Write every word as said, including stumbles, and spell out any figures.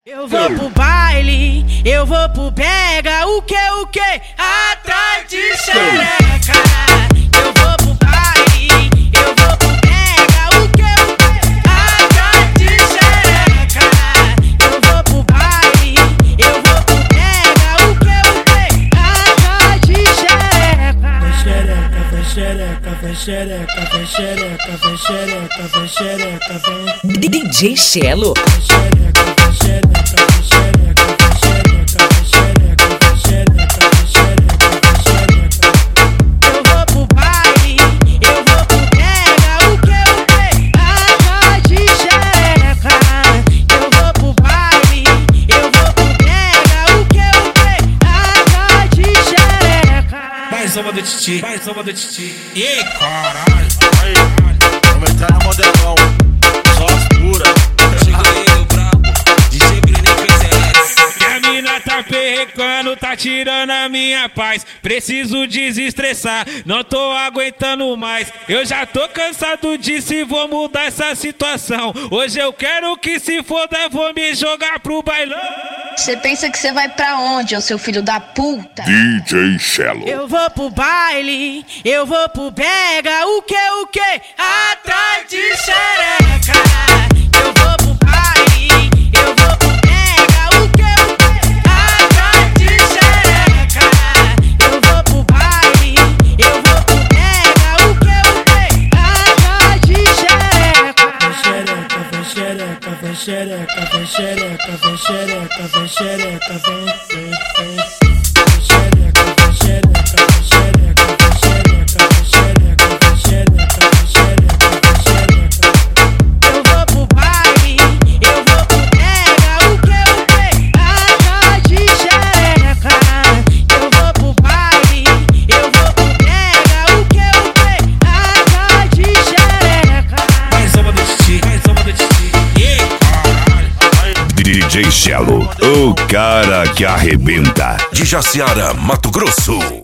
Eu vou pro baile, eu vou pro pega, o que, o que? Atrás de xereca. Eu vou pro baile, eu vou pro pega, o que, o que? Atrás de xereca. Eu vou pro baile, eu vou pro pega, o que, o que? Atrás de xereca. Vem xereca, vem xereca, vem xereca, vem xereca, vem xereca, vem. D J Chelo. Vem xereca, vem xereca. Mais uma do Titi, mais uma do Titi. E caralho, aí, vamos entrar no modelão, só as puras. Cheguei no brabo, D J Bruninho Canceles. Que a mina tá perrecando, tá tirando a minha paz. Preciso desestressar, não tô aguentando mais. Eu já tô cansado disso e vou mudar essa situação. Hoje eu quero que se foda, vou me jogar pro bailão. Você pensa que você vai pra onde, ô seu filho da puta? D J Chelo. Eu vou pro baile, eu vou pro pega, o que, o que? Atrás de xereca. Eu vou pro baile, eu vou pro pega, o que, o que? Atrás de xereca. Eu vou pro baile, eu vou pro pega, o que, o que? Atrás de xereca. Vem xereca, vem xereca, vem xereca, vem xereca, vem xereca, vem xereca, vem, vem, vem. Vem xereca, vem xereca, vem xereca, vem xereca, vem xereca, vem xereca, vem xereca, vem xereca. Eu vou pro baile, eu vou pro pega, o que, o que? Atrás de xereca. Eu vou pro baile, eu vou pro pega, o que, o que? Atrás de xereca. Mais uma do Titi, mais uma do Titi. E caralho, D J Chelo, o cara que arrebenta. De Jaciara, Mato Grosso.